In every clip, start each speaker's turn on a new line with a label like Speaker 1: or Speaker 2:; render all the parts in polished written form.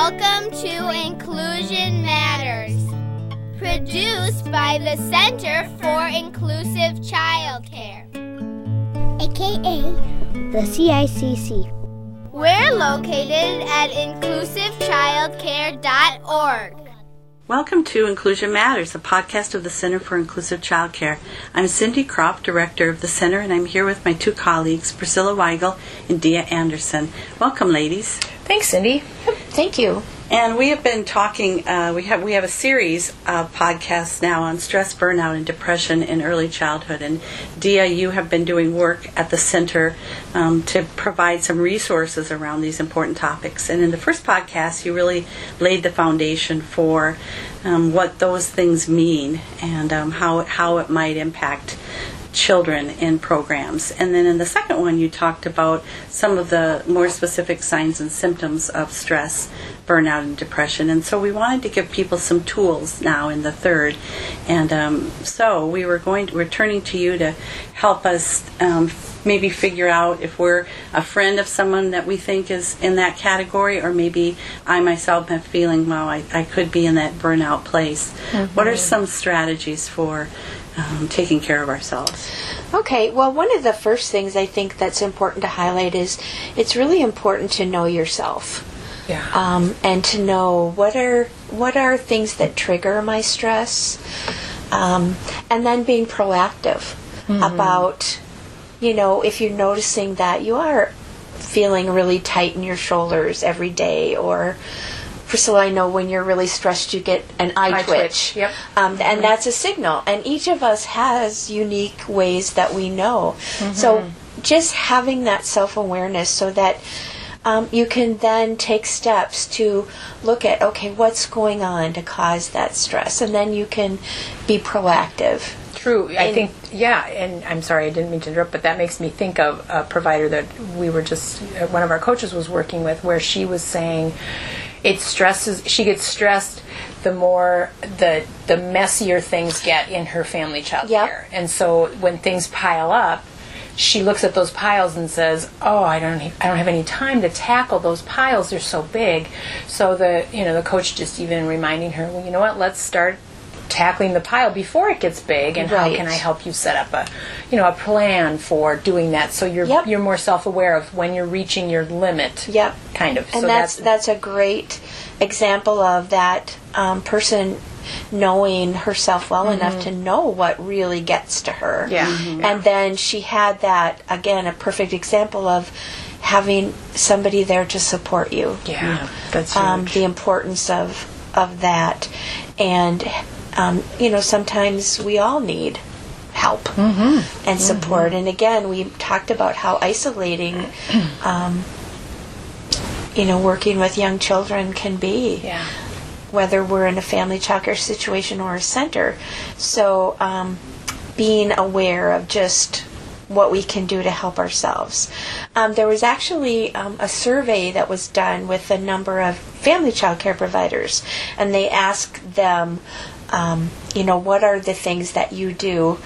Speaker 1: Welcome to Inclusion Matters, produced by the Center for Inclusive Childcare,
Speaker 2: aka the CICC.
Speaker 1: We're located at inclusivechildcare.org.
Speaker 3: Welcome to Inclusion Matters, a podcast of the Center for Inclusive Childcare. I'm Cindy Kropp, Director of the Center, and I'm here with my two colleagues, Priscilla Weigel and Dia Anderson. Welcome, ladies.
Speaker 4: Thanks, Cindy.
Speaker 5: Thank you.
Speaker 3: And we have been talking, we have a series of podcasts now on stress, burnout, and depression in early childhood. And Dia, you have been doing work at the center to provide some resources around these important topics. And in the first podcast, you really laid the foundation for what those things mean and how it might impact children in programs. And then in the second one, you talked about some of the more specific signs and symptoms of stress, burnout, and depression. And so we wanted to give people some tools now in the third. And so we're turning to you to help us maybe figure out if we're a friend of someone that we think is in that category, or maybe I myself am feeling, well, I could be in that burnout place. Mm-hmm. What are some strategies for taking care of ourselves?
Speaker 5: Okay, well, one of the first things I think that's important to highlight is it's really important to know yourself.
Speaker 4: Yeah.
Speaker 5: And to know what are things that trigger my stress, and then being proactive about, if you're noticing that you are feeling really tight in your shoulders every day, or Priscilla, I know when you're really stressed, you get an eye twitch.
Speaker 4: Yep.
Speaker 5: And that's a signal. And each of us has unique ways that we know. Mm-hmm. So just having that self-awareness so that you can then take steps to look at, okay, what's going on to cause that stress? And then you can be proactive.
Speaker 4: True. I think, and I'm sorry, I didn't mean to interrupt, but that makes me think of a provider that we were just, one of our coaches was working with, where she was saying, she gets stressed the more the messier things get in her family child care. And so when things pile up, she looks at those piles and says, "Oh, I don't have any time to tackle those piles. They're so big." So the coach just even reminding her, "Well, you know what? Let's start tackling the pile before it gets big, and how can I help you set up a plan for doing that, so you're more self-aware of when you're reaching your limit."
Speaker 5: Yep.
Speaker 4: Kind of.
Speaker 5: And so that's a great example of that person knowing herself well enough to know what really gets to her.
Speaker 4: Yeah.
Speaker 5: Mm-hmm. And then she had that, again, a perfect example of having somebody there to support you.
Speaker 4: Yeah. That's huge.
Speaker 5: The importance of that. And sometimes we all need help and support. And again, we talked about how isolating, working with young children can be, whether we're in a family childcare situation or a center. So being aware of just what we can do to help ourselves. There was actually a survey that was done with a number of family childcare providers, and they asked them, what are the things that you do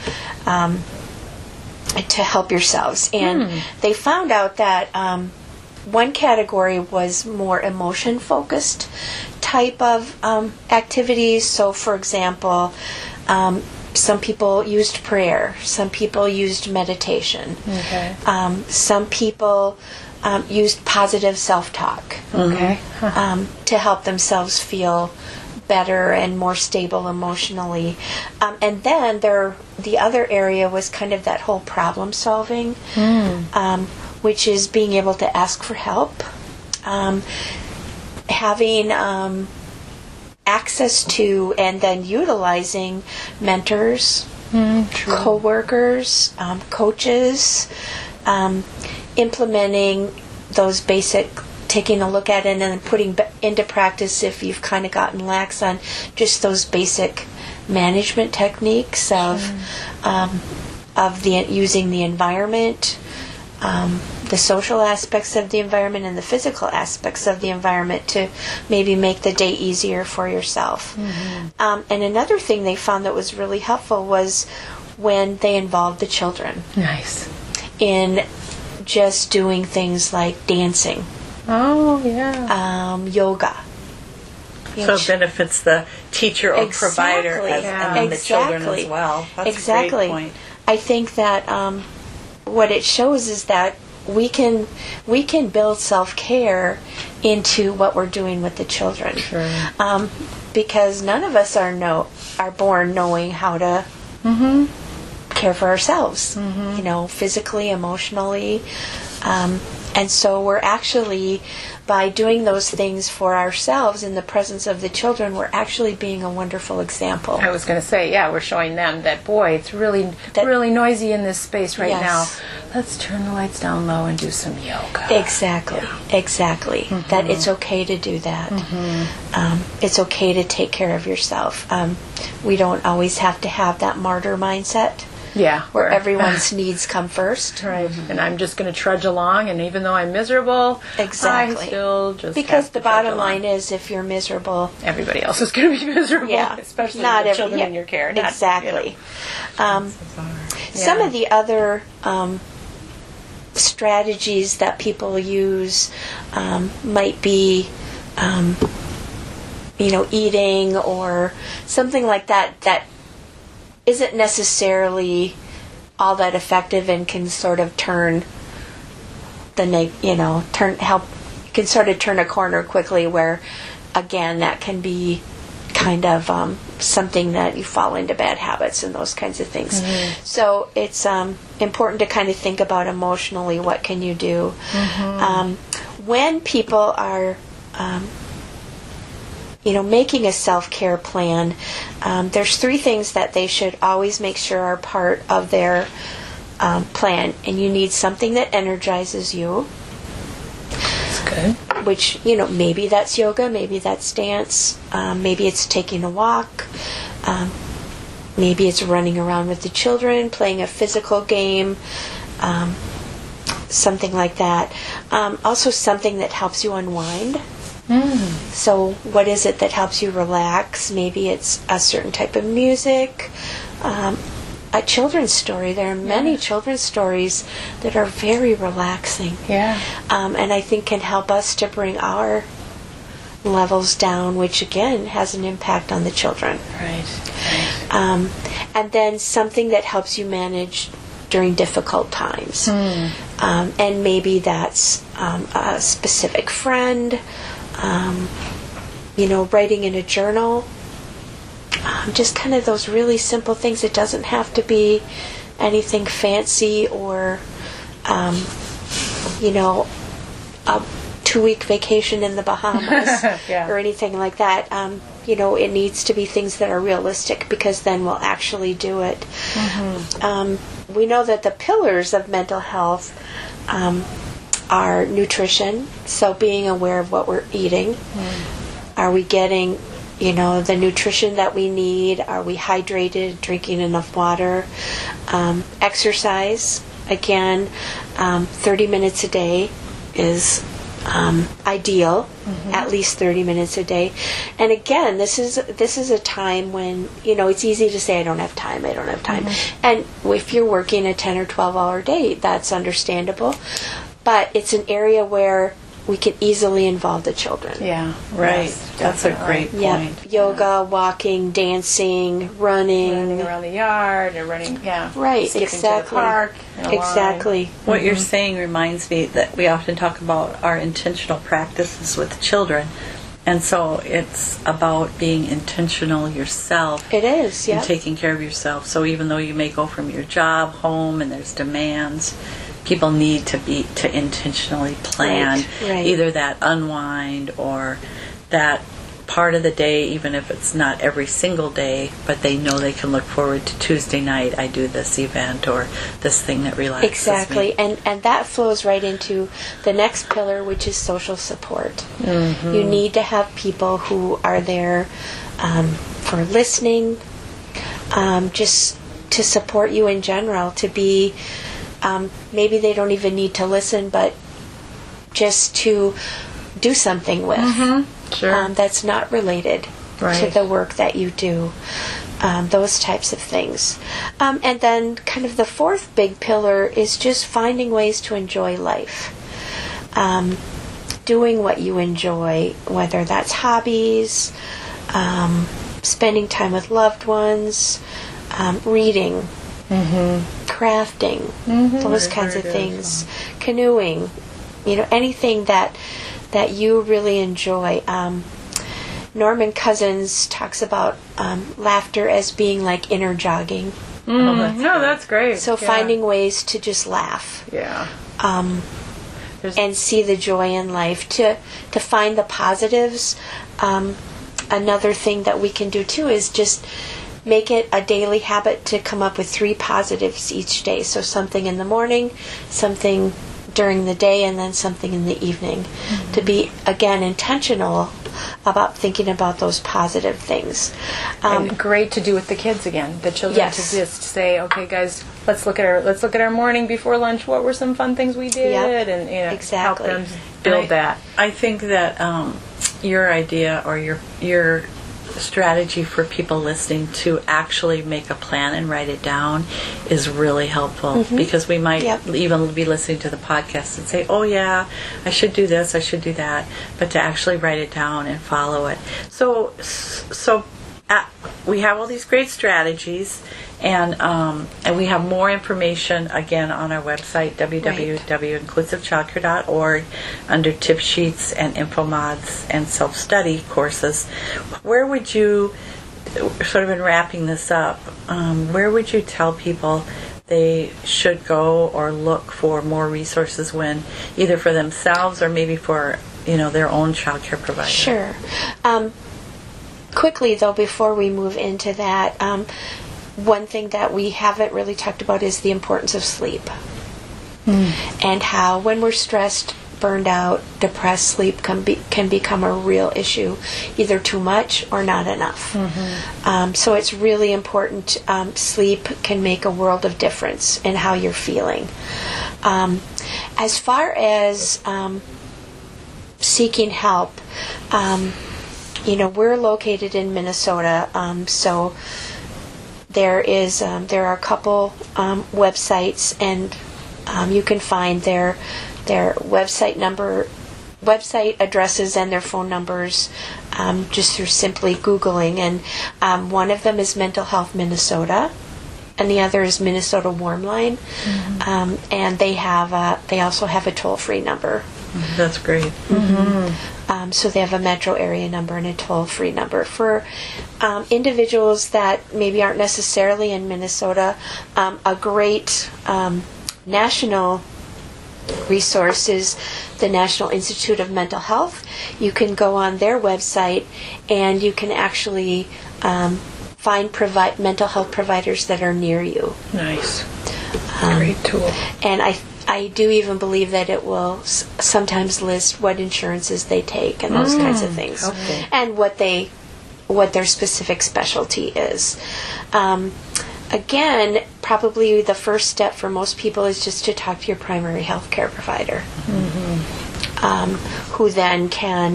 Speaker 5: to help yourselves? And they found out that one category was more emotion-focused type of activities. So, for example, some people used prayer. Some people used meditation.
Speaker 4: Okay.
Speaker 5: Some people used positive self-talk to help themselves feel better and more stable emotionally. And then the other area was kind of that whole problem solving, which is being able to ask for help, having access to and then utilizing mentors, co-workers, coaches, implementing those basic, taking a look at it and then putting into practice if you've kind of gotten lax on just those basic management techniques of using the environment, the social aspects of the environment and the physical aspects of the environment to maybe make the day easier for yourself. And another thing they found that was really helpful was when they involved the children.
Speaker 4: Nice.
Speaker 5: In just doing things like dancing.
Speaker 4: Oh, yeah.
Speaker 5: Yoga.
Speaker 3: So it benefits the teacher or provider and the children as well. That's a great point.
Speaker 5: I think that what it shows is that we can build self-care into what we're doing with the children.
Speaker 4: Sure.
Speaker 5: Because none of us are born knowing how to care for ourselves, physically, emotionally. And so we're actually, by doing those things for ourselves in the presence of the children, we're actually being a wonderful example.
Speaker 4: I was going to say, we're showing them that, boy, it's really noisy in this space right now. Let's turn the lights down low and do some yoga.
Speaker 5: Exactly. That it's okay to do that. It's okay to take care of yourself. We don't always have to have that martyr mindset. Where everyone's needs come first.
Speaker 4: Right. And I'm just going to trudge along, and even though I'm miserable, I still just
Speaker 5: because the bottom line is, if you're miserable,
Speaker 4: everybody else is going to be miserable, especially the children in your care.
Speaker 5: Exactly. Some of the other strategies that people use might be, eating or something like that isn't necessarily all that effective and can sort of turn can sort of turn a corner quickly, where again that can be kind of something that you fall into bad habits and those kinds of things. So it's important to kind of think about emotionally, what can you do when people are making a self-care plan. There's 3 things that they should always make sure are part of their plan. And you need something that energizes you.
Speaker 4: That's good.
Speaker 5: Which, maybe that's yoga, maybe that's dance, maybe it's taking a walk, maybe it's running around with the children, playing a physical game, something like that. Also something that helps you unwind. So what is it that helps you relax? Maybe it's a certain type of music, a children's story. There are many children's stories that are very relaxing. And I think can help us to bring our levels down, which again has an impact on the children. And then something that helps you manage during difficult times. And maybe that's a specific friend, writing in a journal, just kind of those really simple things. It doesn't have to be anything fancy or, a 2-week vacation in the Bahamas or anything like that. It needs to be things that are realistic, because then we'll actually do it. We know that the pillars of mental health are nutrition, so being aware of what we're eating. Are we getting, the nutrition that we need? Are we hydrated, drinking enough water? Exercise, again, 30 minutes a day is ideal, at least 30 minutes a day. And again, this is a time when, it's easy to say, I don't have time. And if you're working a 10 or 12 hour day, that's understandable. But it's an area where we can easily involve the children.
Speaker 3: That's a great point.
Speaker 5: Yoga, walking, dancing, running
Speaker 4: around the yard, or running, skipping to the park.
Speaker 3: What you're saying reminds me that we often talk about our intentional practices with children. And so it's about being intentional yourself.
Speaker 5: It is,
Speaker 3: and taking care of yourself. So even though you may go from your job home and there's demands, people need to intentionally plan either that unwind or that part of the day, even if it's not every single day, but they know they can look forward to Tuesday night, I do this event or this thing that relaxes me.
Speaker 5: And that flows right into the next pillar, which is social support. You need to have people who are there for listening, just to support you in general, to be maybe they don't even need to listen, but just to do something with. That's not related to the work that you do. Those types of things. And then kind of the 4th big pillar is just finding ways to enjoy life. doing what you enjoy, whether that's hobbies, spending time with loved ones, reading, crafting, those kinds of things, canoeing, anything that you really enjoy. Norman Cousins talks about laughter as being like inner jogging.
Speaker 4: That's great.
Speaker 5: So finding ways to just laugh.
Speaker 4: Yeah.
Speaker 5: And see the joy in life, to find the positives. Another thing that we can do too is just make it a daily habit to come up with 3 positives each day. So something in the morning, something during the day, and then something in the evening. To be, again, intentional about thinking about those positive things.
Speaker 4: And great to do with the kids again. The children to just say, okay, guys, let's look at our morning before lunch. What were some fun things we did? And help them build that.
Speaker 3: I think that your idea or your strategy for people listening to actually make a plan and write it down is really helpful, because we might even be listening to the podcast and say, oh yeah, I should do this, I should do that, but to actually write it down and follow it. So we have all these great strategies, and we have more information again on our website, www.inclusivechildcare.org, under tip sheets and info mods and self-study courses. Where would you, sort of in wrapping this up, where would you tell people they should go or look for more resources, when either for themselves or maybe for their own child care provider?
Speaker 5: Sure. Quickly, though, before we move into that, one thing that we haven't really talked about is the importance of sleep. And how when we're stressed, burned out, depressed, sleep can become a real issue, either too much or not enough. So it's really important. Sleep can make a world of difference in how you're feeling. As far as seeking help, we're located in Minnesota, so there are a couple websites, and you can find their website addresses and their phone numbers just through simply Googling. And one of them is Mental Health Minnesota, and the other is Minnesota Warm Line, and they also have a toll-free number.
Speaker 3: That's great.
Speaker 5: So they have a metro area number and a toll-free number. For individuals that maybe aren't necessarily in Minnesota, a great national resource is the National Institute of Mental Health. You can go on their website and you can actually find mental health providers that are near you.
Speaker 4: Nice. Great tool.
Speaker 5: And I do even believe that it will sometimes list what insurances they take and those kinds of things, and what their specific specialty is. Again, probably the first step for most people is just to talk to your primary health care provider, who then can,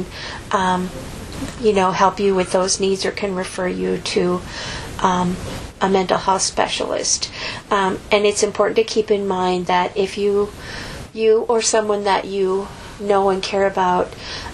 Speaker 5: help you with those needs, or can refer you to a mental health specialist. And it's important to keep in mind that if you or someone that you know and care about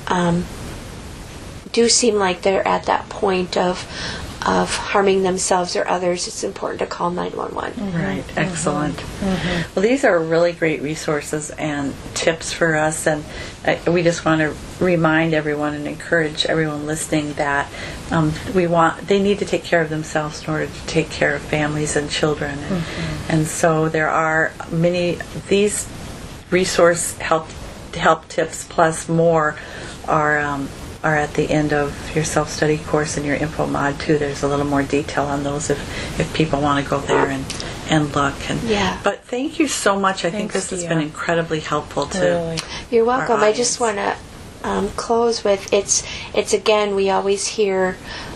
Speaker 5: do seem like they're at that point of harming themselves or others, it's important to call 911.
Speaker 3: Right, excellent. Well, these are really great resources and tips for us, and we just want to remind everyone and encourage everyone listening that they need to take care of themselves in order to take care of families and children. And so there are these resource help tips plus more are at the end of your self-study course and your info mod too. There's a little more detail on those if people want to go there and look. But thank you so much. I think this has been incredibly helpful to
Speaker 5: You're welcome. I just want to close with it's again, we always hear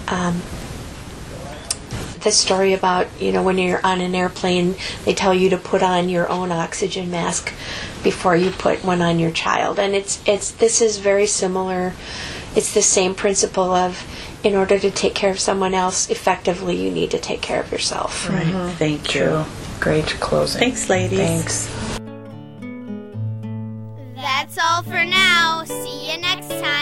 Speaker 5: the story about when you're on an airplane, they tell you to put on your own oxygen mask before you put one on your child, and this is very similar. It's the same principle of, in order to take care of someone else effectively, you need to take care of yourself.
Speaker 3: Right. Thank you.
Speaker 4: Great closing.
Speaker 3: Thanks, ladies.
Speaker 4: Thanks.
Speaker 1: That's all for now. See you next time.